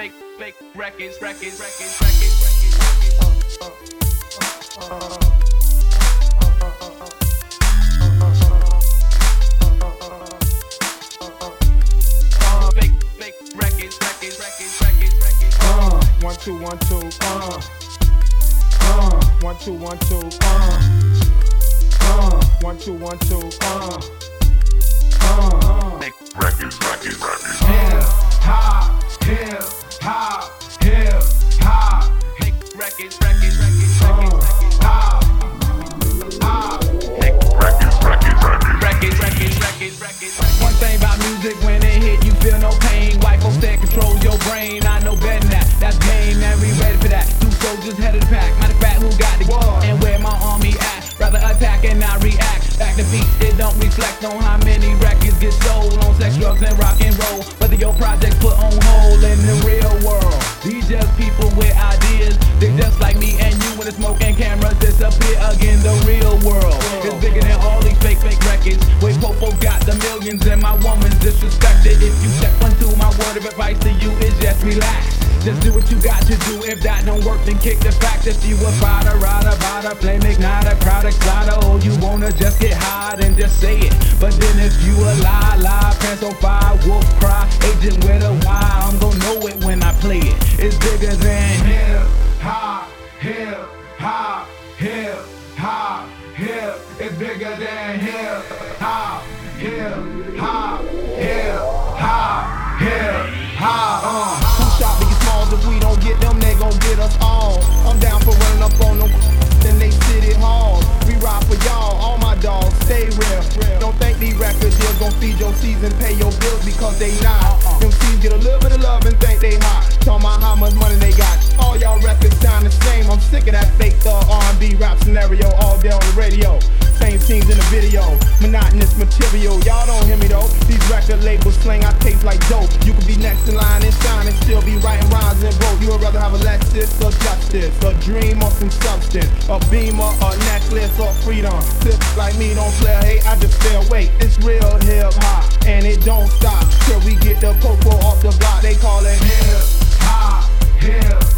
fake records. One two one two. 1 2 1 2. 1 2 1 2. Make records. Hip hop, hip hop, hip hop. Make records. One thing about music, when it hit, you feel no pain. White folks that controls your brain. I know better than that. That's game, man. We ready for that. Two soldiers head of the pack. Matter of fact, who got the war and where my army at? Rather attack and not react. Back to beats, it don't reflect on how many records get sold on sex, drugs, and rock and roll. Whether your project put on hold in the real world. These just people with ideas. They just like me and you when the smoke and cameras disappear again. The real world is bigger than all these fake records. Wait, Popo got the millions and my woman's disrespected. If you step onto my word of advice to you is just relax. Just do what you got to do. If that don't work, then kick the fact. If you a fighter, rider, bada, flame igniter, crowd exciter, oh, you wanna just get high, then just say it. But then if you a lie, pants on fire, wolf cry, agent with a Y, I'm gon' know it when I play it. It's bigger than hip hop, hip hop, hip hop, hip. It's bigger than hip hop, hip hop, hip hop, hip hop. Too sharp, big and small, if we don't get them, they gon' get us all. I'm down for running up on them in they city halls. We ride for y'all, all my dogs, stay real. Don't think these record deals gon' feed your season, pay your bills because they not. Them teams get a little bit of love and think they hot. Talking about how much money they got. All y'all records sound the same. I'm sick of that fake thug R&B rap scenario all day on the radio. Same scenes in the video, monotonous material. Y'all don't hear me though. These record labels slang our tapes like dope. You could be next in line and shine and still be writing rhymes and broke. You would rather have a Lexus or justice, a dream or some substance, a beamer, a necklace or freedom. Tips like me don't play hate, I just stay awake. It's real hip hop and it don't stop till we get the popo off the block. They call it hip hop, hip